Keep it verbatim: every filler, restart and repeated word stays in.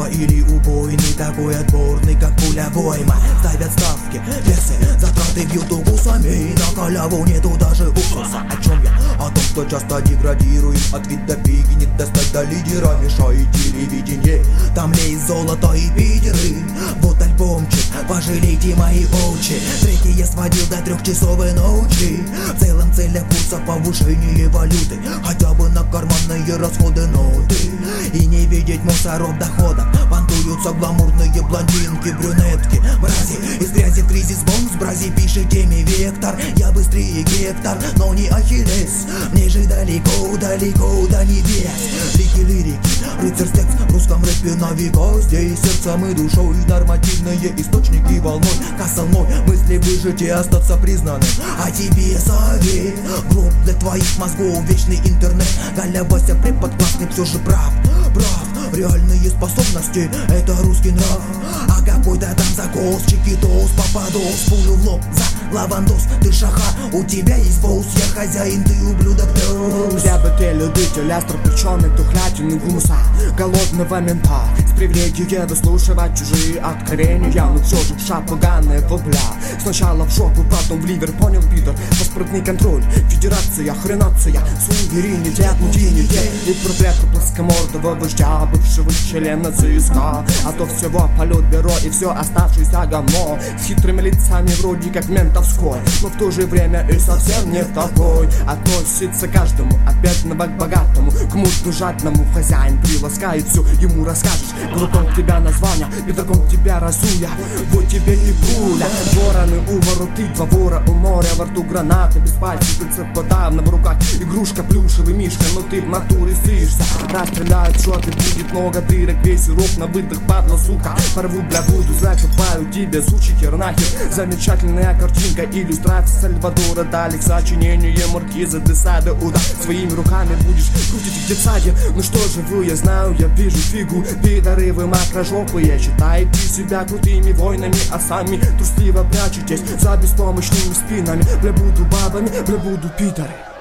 или убойный, такой отборный, как пуля войма. Ставят ставки, весы, затраты бьют укусами, на халяву нету даже укуса. О чем я? О том, что часто деградируем от вида пиги, не достать до лидера, мешает телевидение. Там лезь золото и пидеры. Вот альбомчик, пожалейте мои очи. Треки я сводил до трех часов и ночи. В целом цель курса повышение валюты, хотя бы на карманные расходы ноты. И не видеть мусоров доходов. Понтуются гламурные блондинки, брюнетки, мрази. Из грязи кризис бонус, брази, пишите ми вектор. Я быстрее гектор, но не Ахиллес. Мне же далеко, далеко до небес. Лики лирики, рыцарь текст в русском рэпе на века. Здесь сердцем и душой нормативные источники волной. Косолной мысли выжить и остаться признанным. А тебе совет, гроб для твоих мозгов, вечный интернет. Галя Вася препод классный, все же прав, прав. Реальные способности, это русский нрав. А какой-то там закос, чикитос, попадос, пулю в лоб за лавандос. Ты шаха, у тебя есть боус, я хозяин, ты ублюдок пёс. Где бы ты любитель остро печеных тухлятин гумуса, голодного мента, с привилегией выслушивать чужие откровения. Но все же шапуганная вобля. Сначала в жопу, потом в ливер, понял, Питер? Паспортный контроль, федерация, хренация, суверенитет, мутинитет. И портрет плоскомордого вождя, бывшего члена ЦСКА. А то всего полет бюро и все оставшееся говно. С хитрыми лицами вроде как ментовской, но в то же время и совсем не такой. Относится каждому от бедного к богатому, к муту жадному. Хозяин приласкает все, ему расскажешь. Крутом тебя названия, петраком тебя разуя. Вот тебе и пуля. Вороны у ворот, ты два вора у моря. Во рту граната, без пальцев, прицеп подавно в руках. Игрушка, плюшевый мишка, но ты в натуре сышься. Расстреляют шоты, будет много дырок, весь урок на выдох, падла, сука. Порву, бля, буду, закопаю тебе, сучий хер нахер. Замечательная картинка, иллюстрация Сальвадора Дали, сочинение Маркиза де Сада. Уда, своими руками будешь крутить в детсаде. Ну что же вы, я знаю, я вижу фигу. Пидоры вы макрожопые, считаете себя крутыми воинами, а сами трусливо прячетесь за беспомощными спинами. Бля, буду бабами, бля, буду пидоры.